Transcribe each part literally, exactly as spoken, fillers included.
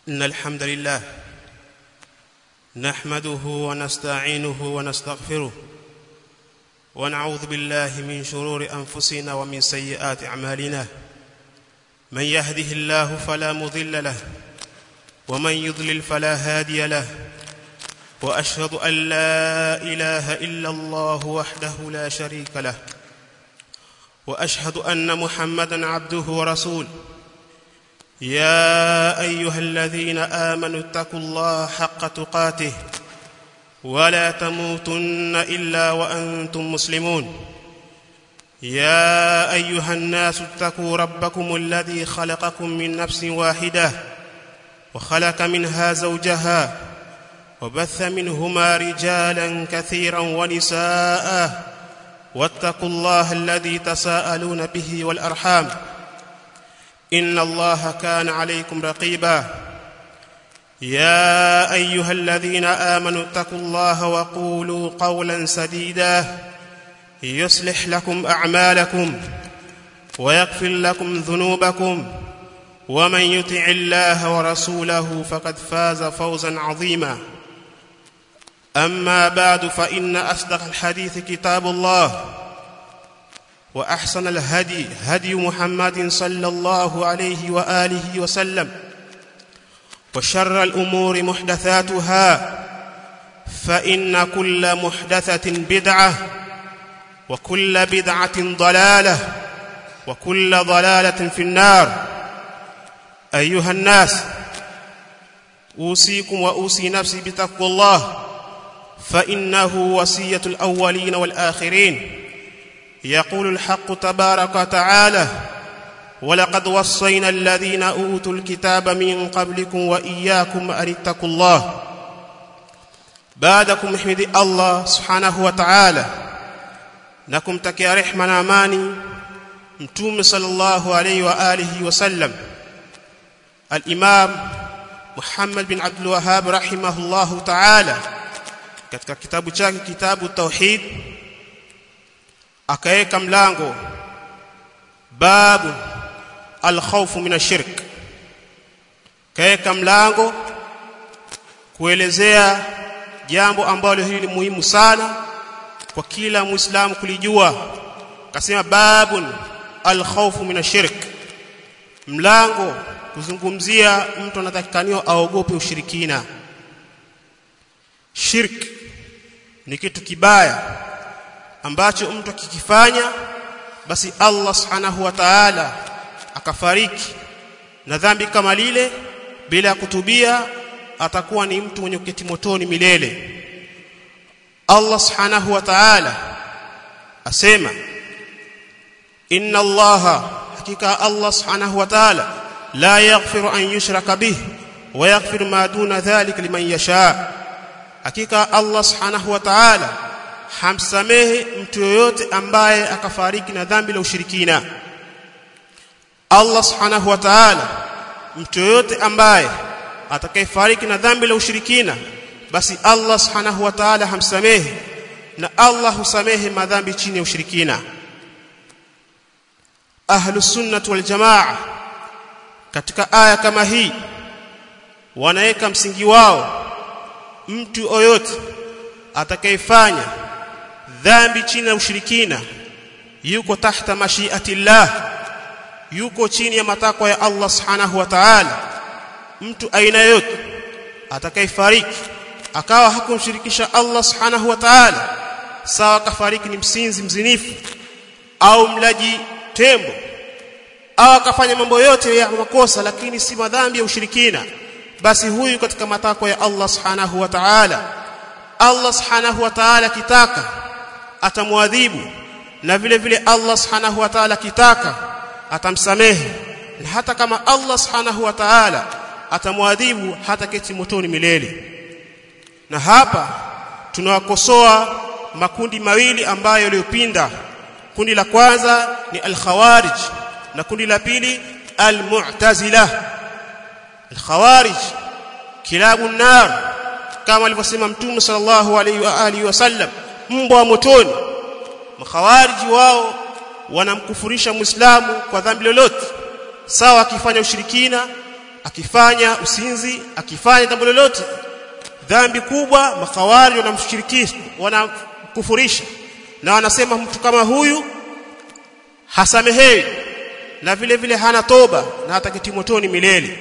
إن الحمد لله نحمده ونستعينه ونستغفره ونعوذ بالله من شرور أنفسنا ومن سيئات أعمالنا. من يهده الله فلا مضل له ومن يضلل فلا هادي له، وأشهد أن لا إله إلا الله وحده لا شريك له، وأشهد أن محمدًا عبده ورسوله. يا أيها الذين آمنوا اتقوا الله حق تقاته ولا تموتن إلا وأنتم مسلمون. يا أيها الناس اتقوا ربكم الذي خلقكم من نفس واحدة وخلق منها زوجها وبث منهما رجالا كثيرا ونساء، واتقوا الله الذي تساءلون به والأرحام إن الله كان عليكم رقيبا. يا أيها الذين آمنوا اتقوا الله وقولوا قولا سديدا يصلح لكم أعمالكم ويغفر لكم ذنوبكم، ومن يطع الله ورسوله فقد فاز فوزا عظيما. أما بعد، فإن أصدق الحديث كتاب الله، وأحسن الهدي هدي محمد صلى الله عليه وآله وسلم، وشر الأمور محدثاتها، فإن كل محدثة بدعة وكل بدعة ضلالة وكل ضلالة في النار. أيها الناس، أوصيكم وأوصي نفسي بتقوى الله، فإنه وصية الأولين والآخرين. يقول الحق تبارك وتعالى: ولقد وصينا الذين أوتوا الكتاب من قبلكم وإياكم أن اتقوا الله. بعدكم احمد الله سبحانه وتعالى نكم تكي رحمنا amani mtume sallallahu alayhi wa alihi wasallam. Al-Imam Muhammad bin Abdul Wahhab rahimahullahu ta'ala katika kitabu chake kitabu Tauhid akaeka mlango babu al-khawf min ash-shirk, kaeka mlango kuelezea jambo ambalo hili muhimu sana kwa kila muislamu kulijua. Kasema babun al-khawf min ash-shirk, mlango kuzungumzia mtu anatakikaniwa aogope ushirikina. Shirk ni kitu kibaya ambacho mtu akikifanya basi Allah subhanahu wa ta'ala akafariki na dhambi kama lile bila kutubia, atakuwa ni mtu mwenye kuketi motoni milele. Allah subhanahu wa ta'ala asema inna Allaha, hakika Allah subhanahu wa ta'ala la yaghfiru an yushraka bih wa yaghfiru ma duna dhalika liman yasha. Hakika Allah subhanahu wa ta'ala hamsamehe mtu yoyote ambaye akafariki na dhambi la ushirikina. Allah subhanahu wa ta'ala, mtu yoyote ambaye atakayefariki na dhambi la ushirikina, basi Allah subhanahu wa ta'ala hamsamehe, na Allah husamehe madhambi chini ya ushirikina. Ahlus sunnah wal jamaa katika aya kama hii wanaweka msingi wao, mtu yoyote atakayefanya dhambi chini ya ushirikina yuko tahta mashiatillah, yuko chini ya matakwa ya Allah subhanahu wa ta'ala. Mtu aina yote atakayefariki akawa hakumshirikisha Allah subhanahu wa ta'ala, sawa kafariki ni msinzi mzinifu au mlaji tembo au akafanya mambo yote ya makosa lakini si madhambi ya ushirikina, basi huyu katika matakwa ya Allah subhanahu wa ta'ala. Allah subhanahu wa ta'ala kitaka atamwadhibu, na vile vile Allah subhanahu wa ta'ala kitaka atamsamehe, na hata kama Allah subhanahu wa ta'ala atamwadhibu hata keti motoni milele. Na hapa tunawakosoa makundi mawili ambayo yaliyopinda. Kundi la kwanza ni al-Khawarij na kundi la pili al-Mu'tazila. Al-Khawarij kilabu nar, kama alivyosema Mtume sallallahu alaihi wa alihi wasallam, mbwa motoni. Makhawariji wao wanamkufurisha Muislamu kwa dhambi lolote, sawa akifanya ushirikina akifanya usinzi, akifanya jambo lolote dhambi kubwa, makawari wanamshirikisha, wanakufurisha na wanasema mtu kama huyu hasamehewi na vile vile hana toba na ataketi motoni milele.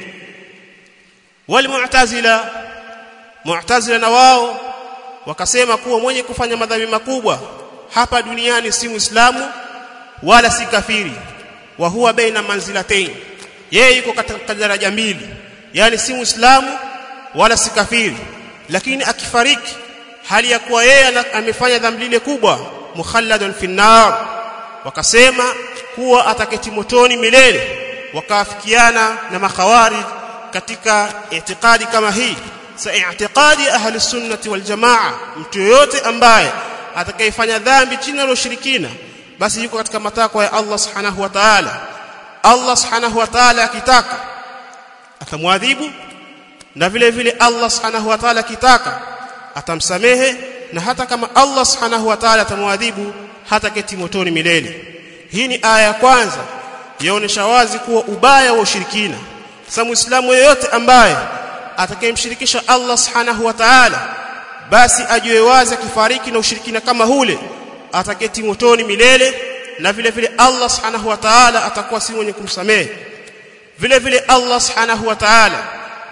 Wal mu'tazila, mu'tazila na wao wakasema kuwa mwenye kufanya madhambi makubwa hapa duniani si Muislamu wala si kafiri, wa huwa baina manzilatayn, yeye yuko katika daraja mbili, yani si Muislamu wala si kafiri, lakini akifariki hali ya kuwa yeye amefanya dhambi lile kubwa, mukhalladun fi nar, wakasema kuwa ataketi motoni milele. Wakaafikiana na makhawarij katika itikadi kama hii. Sa itikadi ahli sunnati wal jamaa, mtu yote ambaye atakayefanya dhambi chini ya ushirikina basi yuko katika matakwa ya Allah subhanahu wa ta'ala. Allah subhanahu wa ta'ala akitaka atamwadhibu, na vile vile Allah subhanahu wa ta'ala akitaka atamsamehe, na hata kama Allah subhanahu wa ta'ala atamwadhibu hata keti motoni milele. Hii ni aya ya kwanza yaonesha wazi kuwa ubaya wa ushirikina. Sasa Muislamu yeyote ambaye atakayemshirikisha Allah subhanahu wa ta'ala basi ajue wazi akifariki na ushirikina kama hule ataketi motoni milele, na vile vile Allah subhanahu wa ta'ala atakuwa si mwenye kumsamehe. Vile vile Allah subhanahu wa ta'ala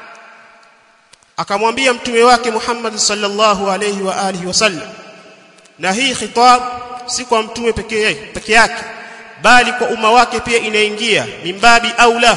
akamwambia mtume wake Muhammad sallallahu alayhi wa alihi wasallam, na hii khitab si kwa mtume pekee pekee yake bali kwa umma wake pia inaingia, mimbabi aula.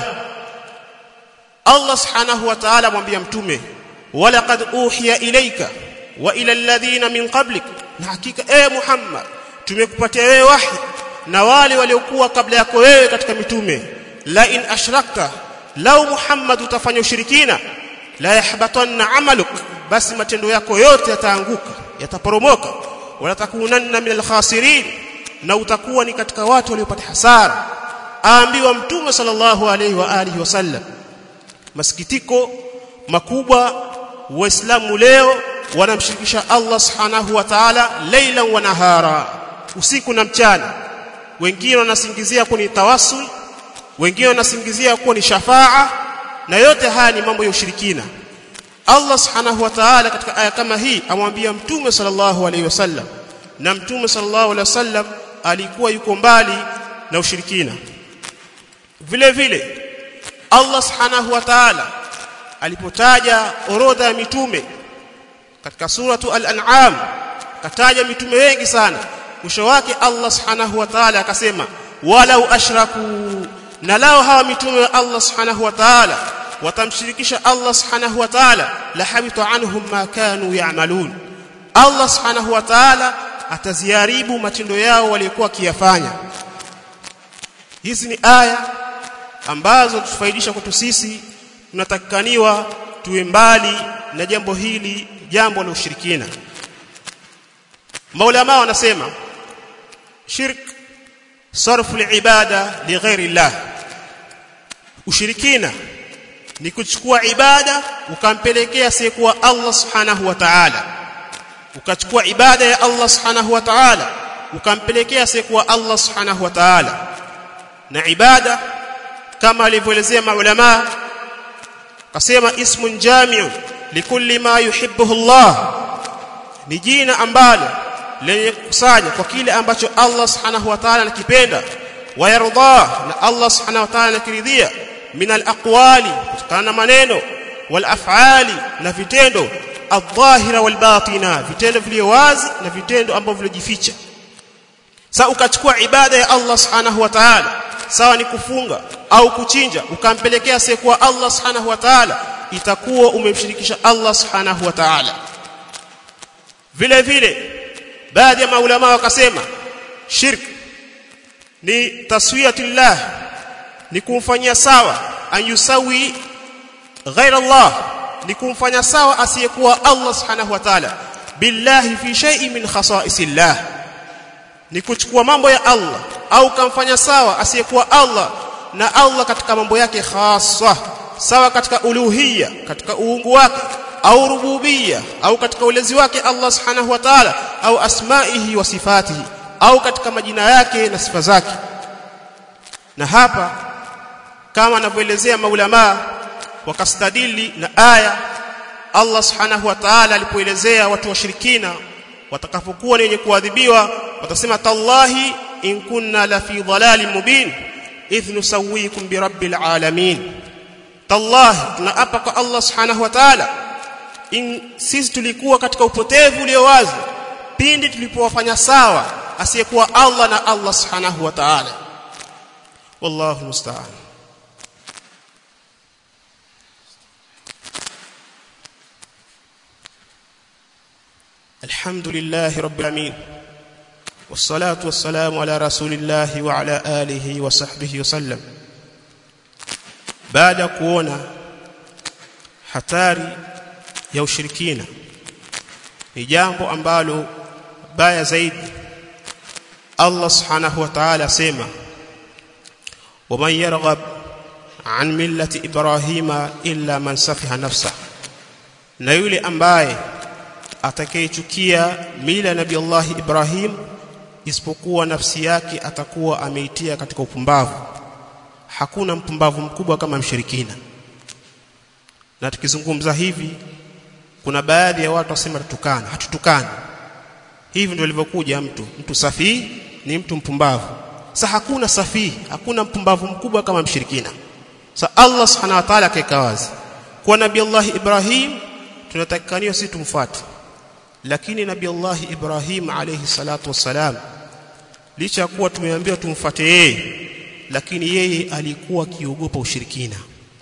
Allah subhanahu wa ta'ala mwambia mtume, walaqad uhiya ilayka wa ila alladhina min qablik, na hakika e Muhammad tumekupatia wewe wahi na wale waliokuwa kabla yako wewe katika mitume, la in ashrakta, lau Muhammad utafanya ushirikina, la yahbatanna amaluk, basi matendo yako yote yataanguka, yataporomoka, wala takunanna minal khasirin, na utakuwa ni katika watu waliopata hasara. Aambiwa mtume sallallahu alayhi wa alihi wasallam. Masikitiko makubwa, waislamu leo wanamshirikisha Allah subhanahu wa ta'ala laila wa nahara, usiku na mchana. Wengine wanasingizia kuwa ni tawassul, wengine wanasingizia kuwa ni shafaa, na yote haya ni mambo ya ushirikina. Allah subhanahu wa ta'ala katika aya kama hii amwambia mtume sallallahu alayhi wasallam, na mtume sallallahu alayhi wasallam alikuwa yuko mbali na ushirikina. Vile vile Allah subhanahu wa ta'ala alipotaja orodha ya mitume katika suratu al-an'am, kataja mitume wengi sana. Mwisho wake Allah subhanahu wa ta'ala akasema, walau ashraku, na lao hawa mitume wa Allah subhanahu wa ta'ala watamshirikisha Allah subhanahu wa ta'ala, la habita anhum ma kanu ya'malun, Allah subhanahu wa ta'ala ataziharibu matendo yao waliokuwa kiyafanya. Hizi ni aya ambazo tufaidisha kwetu sisi tunatakikaniwa tuwe mbali na jambo hili, jambo la ushirikina. Maulama wanasema shirk sarfu al-ibada li ghairi Allah, ushirikina ni kuchukua ibada ukampelekea asiyekuwa Allah subhanahu wa ta'ala, ukachukua ibada ya Allah subhanahu wa ta'ala ukampelekea asiyekuwa Allah subhanahu wa ta'ala. Na ibada kama alivyoelezea maulama, kasema ismun jami'un likulli ma yuhibbuhu Allah, ni jina ambalo lenye kukusanya kwa kile ambacho Allah subhanahu wa ta'ala anakipenda, wa yarda, na Allah subhanahu wa ta'ala anakiridhia, min al-aqwali, kutokana na maneno, wal af'ali, na vitendo, adh-dhahira wal batina, vitendo vilivyo wazi na vitendo ambavyo vilojificha. Sasa ukachukua ibada ya Allah subhanahu wa ta'ala, sawa ni kufunga au kuchinja, ukampelekea asiyekuwa Allah subhanahu wa ta'ala, itakuwa umemshirikisha Allah subhanahu wa ta'ala. Vile vile baadhi ya maulama wakasema shirk ni taswiyatullah, ni kumfanyia sawa, an yusawi ghaira Allah, ni kumfanya sawa asiyekuwa Allah subhanahu wa ta'ala billahi fi shay'in min khasa'isillah, ni kuchukua mambo ya Allah au kumfanya sawa asiyekuwa Allah na Allah katika mambo yake khassa, sawa katika uluhiyya, katika uungu wake, au rububiyya, au katika ulezi wake Allah subhanahu wa ta'ala, au asma'ihi wa sifatihi, au katika majina yake na sifa zake. Na hapa kama anavyoelezea maulama, wakastadili na aya Allah subhanahu wa ta'ala alipoelezea watu washirikina watakapokuwa wenye kuadhibiwa watasema tallahi in kunna la fi dhalalin mubin idh nusawikum bi rabbil alamin. Tallahi tunaapa kwa Allah subhanahu wa ta'ala, in sisi tulikuwa katika upotevu ulio wazi pindi tulipowafanya sawa asiyekuwa Allah na Allah subhanahu wa ta'ala. Wallahu musta'an. Alhamdulillahi rabbil alamin wassalatu wassalamu ala rasulillahi wa ala alihi wa sahbihi wasallam. Baada kuona hatari ya ushirikina ni jambo ambalo baya zaidi, Allah subhanahu wa ta'ala sema ومن يرغب عن ملة إبراهيم إلا من سفه نفسه, na yule ambaye atakayechukia mila nabii Allah Ibrahim isipokuwa nafsi yake atakuwa ameitia katika upumbavu. Hakuna mpumbavu mkubwa kama mshirikina. Na tukizungumza hivi kuna baadhi ya watu wasema tutukana, hatutukani. Hivi ndio ilivyokuja mtu, mtu safi ni mtu mpumbavu. Sasa hakuna safi, hakuna mpumbavu mkubwa kama mshirikina. Sasa Allah subhanahu wa ta'ala kaeka wazi kwa nabii Allah Ibrahim tunatakikaniwa sisi tumfuate. Lakini nabii Allah Ibrahim alayhi salatu wassalam licha ya kuwa tumeambiwa tumfuate yeye, lakini yeye alikuwa kiogopa ushirikina.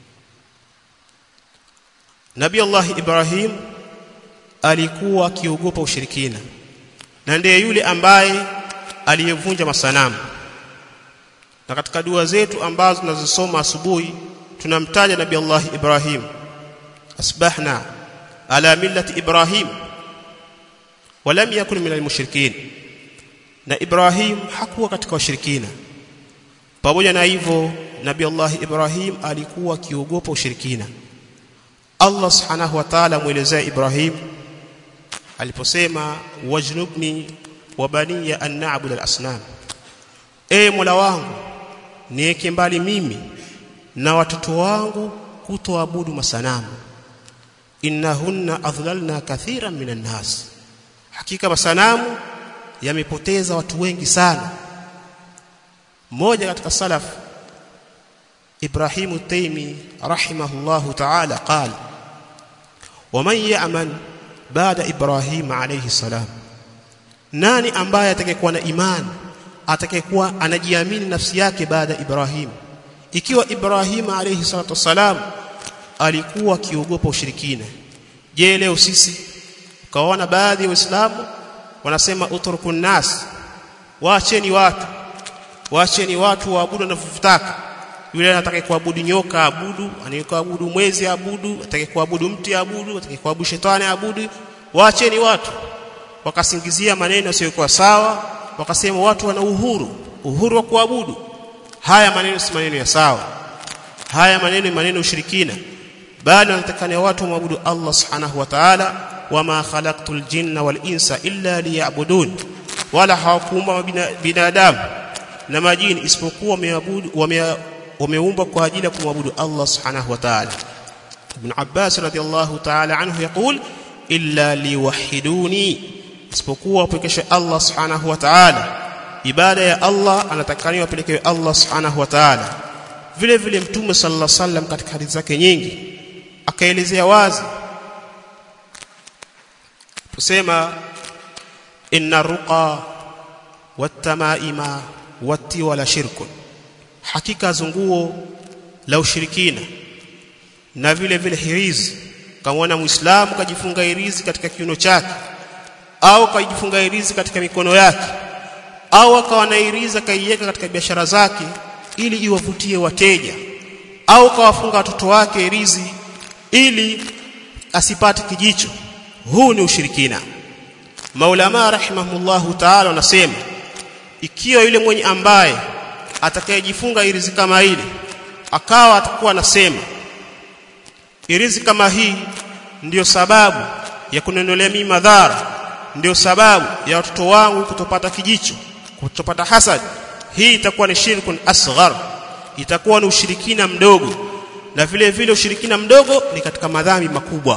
Nabii Allah Ibrahim alikuwa kiogopa ushirikina, na ndiye yule ambaye aliyevunja masanamu. Na katika dua zetu ambazo tunazisoma asubuhi tunamtaja nabii Allah Ibrahim, asbahna ala millati Ibrahim walam yakun minal mushrikin. Na Ibrahim hakuwa katika washirikina. Pamoja na hivyo nabii Allah Ibrahim alikuwa kiogopa ushirikina. Allah subhanahu wa ta'ala muelezea Ibrahim aliposema wajnubni wa baniya an na'budu al-asnam, e Mola wangu niweke mbali mimi na watoto wangu kutoabudu masanamu. Innahunna adhlalna kathiran minan nas, hakika masanamu yamepoteza watu wengi sana. Mmoja katika salaf Ibrahim at-Taymi rahimahullahu ta'ala qala waman ya'man baada Ibrahim alayhi salam, nani ambaye atakayekuwa na imani, atakayekuwa anajiamini nafsi yake baada Ibrahim? Ikiwa Ibrahim alayhi salatu wasalam alikuwa kiogopa ushirikina, je leo sisi kaona baadhi ya Waislamu wanasema utrukun nas, waacheni watu waacheni watu waabudu wanavyotaka. Yule anataka kuabudu nyoka abudu, anayekuabudu mwezi abudu, atakayekuabudu mti abudu, atakayekuabudu shetani abudu. Waacheni watu. Wakasingizia maneno yasiyokuwa sawa, wakasema watu wana uhuru, uhuru wa kuabudu. Haya maneno si maneno ya sawa. Haya maneno ni maneno ushirikina. Bali wanatakana watu waabudu Allah subhanahu wa ta'ala, wama khalaqtul jinna wal insa illa liya'budun, wala hawakuumba binadamu na majini isipokuwa wameabudu wame wameumbwa kwa ajili ya kumwabudu Allah subhanahu wa ta'ala. Ibn Abbas radiyallahu ta'ala anhu yaqul illa liwahiduni, isipokuwa wapekeshe Allah subhanahu wa ta'ala. Ibada ya Allah anatakaniwa apelekewe Allah subhanahu wa ta'ala. Vile vile Mtume sallallahu alaihi wasallam katika hadithi zake nyingi akaelezea wazi kusema inna ruqa wattamaima wattiwala shirkun, hakika zunguo la ushirikina na vile vile hirizi. Kama Muislamu kajifunga hirizi katika kiuno chake au kajifunga hirizi katika mikono yake au akawa na hirizi kaiweka katika biashara zake ili iwavutie wateja, au kawafunga watoto wake hirizi ili asipate kijicho, huu ni ushirikina. Maulama rahimahumullahu ta'ala wanasema ikiwa yule mwenye ambaye atakayejifunga hirizi kama hili akawa atakuwa anasema hirizi kama hii ndiyo sababu ya kunenolea mimi madhara, ndiyo sababu ya watoto wangu kutopata kijicho, kutopata hasad, hii itakuwa ni shirkun asghar, itakuwa ni ushirikina mdogo. na vile vile ushirikina mdogo ni katika madhambi makubwa.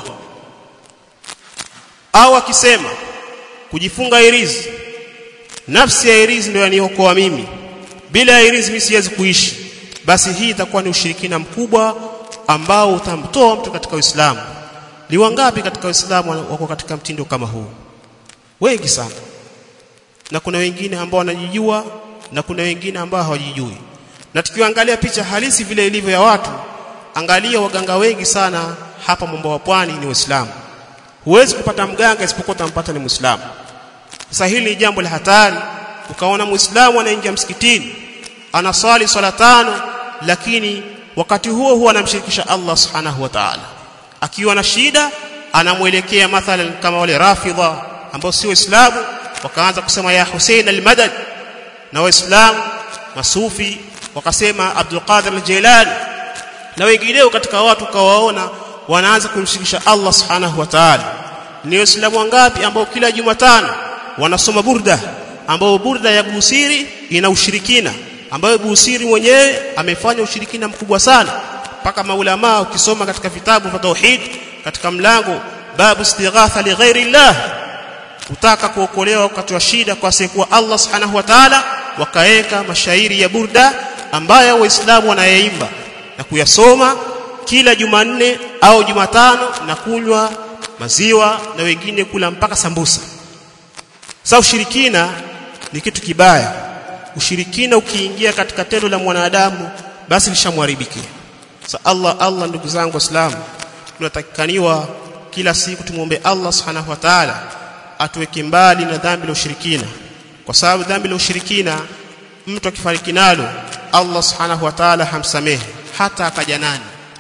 Au akisema kujifunga hirizi, nafsi ya hirizi ndio yaniokoa mimi, bila hirizi mimi siwezi kuishi, basi hii itakuwa ni ushirikina mkubwa ambao utamtoa mtu katika Uislamu. Ni wangapi katika Uislamu wako katika mtindo kama huu? Wengi sana. Na kuna wengine ambao wanajijua na kuna wengine ambao hawajijui. Na tukiangalia picha halisi vile ilivyo ya watu, angalia waganga wengi sana hapa Momba wa Pwani ni Waislamu. Huwezi kupata mganga isipokuwa utampata ni Muislamu. Sasa hili ni jambo la hatari. Ukaona Muislamu anaingia msikitini, anaswali swala tano, lakini wakati huo huo anamshirikisha Allah Subhanahu wa Ta'ala. Akiwa na shida anamuelekea mathalan kama wale Rafidha ambao si Waislamu, wakaanza kusema ya Hussein al-Madad, na Waislamu masufi wakasema Abdul Qadir al-Jilani, na wengineo katika watu kawaona wanaanza kumshirikisha Allah Subhanahu wa Ta'ala. Ni Waislamu wangapi ambao kila Jumatano wanasoma burda, ambao burda ya Busiri ina ushirikina, ambayo Busiri mwenyewe amefanya ushirikina mkubwa sana, mpaka maulama ukisoma katika vitabu vya tauhid katika mlango babu istighatha li ghairi Allah, utaka kuokolewa wakati wa shida kwa asiyekuwa Allah Subhanahu wa Ta'ala, wakaeka mashairi ya burda ambayo Waislamu wanayaimba na kuyasoma kila Jumanne au Jumatano, na kunywa maziwa na wengine kula mpaka sambusa. Sasa ushirikina ni kitu kibaya. Ushirikina ukiingia katika tendo la mwanadamu basi lishamharibikia. Sasa Allah Allah ndugu zangu Waislamu, tunatakikaniwa kila siku tumuombe Allah Subhanahu wa Ta'ala atuweke mbali na dhambi la ushirikina, kwa sababu dhambi la ushirikina mtu akifariki nalo Allah Subhanahu wa Ta'ala hamsamehe hata akaja nani,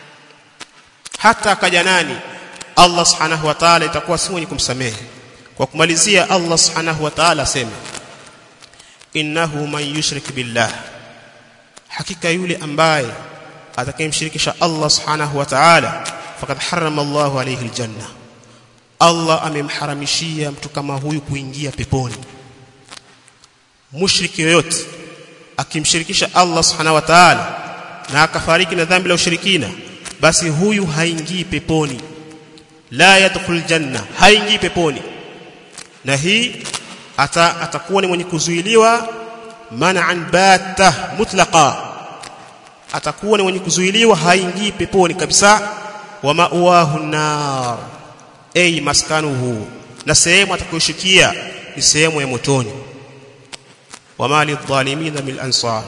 hata akaja nani Allah Subhanahu wa Ta'ala itakuwa si mwenye kumsamehe. Kwa kumalizia, Allah Subhanahu wa Ta'ala asema innahu man yushrik billah, hakika yule ambaye atakayemshirikisha Allah Subhanahu wa Ta'ala faqad harrama Allahu alayhi aljanna, Allah amemharamishia mtu kama huyu kuingia peponi. Mushriki yoyote akimshirikisha Allah Subhanahu wa Ta'ala na akafariki na dhambi la ushirikina, basi huyu haingii peponi, la yadkhul janna, haingii peponi. Na hii ata atakuwa ni mwenye kuzuiliwa man'an batta mutlaqa, atakuwa ni mwenye kuzuiliwa, haingii peponi kabisa. Wa ma'wahu an-nar, ay maskanuhu, na sehemu atakayoshikia ni sehemu ya motoni. Wa mali adh-dhalimin min ansar,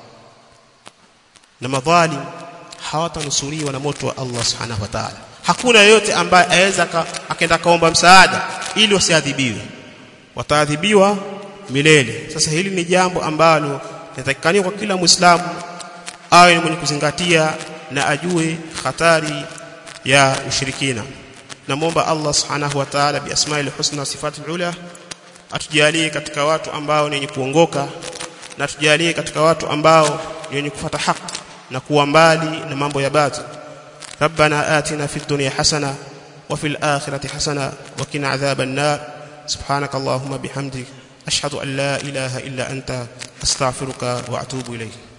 na madhalim hawatanusuriwa na moto wa Allah Subhanahu wa Ta'ala. Hakuna yeyote ambaye aweza akaenda kaomba msaada ili wasiadhibiwe, wataadhibiwa milele. Sasa hili ni jambo ambalo linatakikana kwa kila Muislamu awe ni mwenye kuzingatia na ajue hatari ya ushirikina. Namuomba Allah Subhanahu wa Ta'ala bi asma'il husna wa sifatil ula atujalie katika watu ambao ni wenye kuongoka, na atujalie katika watu ambao ni wenye kufuata haki na kuwa mbali na mambo ya batil. ربنا آتنا في الدنيا حسنة وفي الآخرة حسنة وقنا عذاب النار. سبحانك اللهم بحمدك أشهد أن لا إله إلا أنت أستغفرك وأتوب إليك.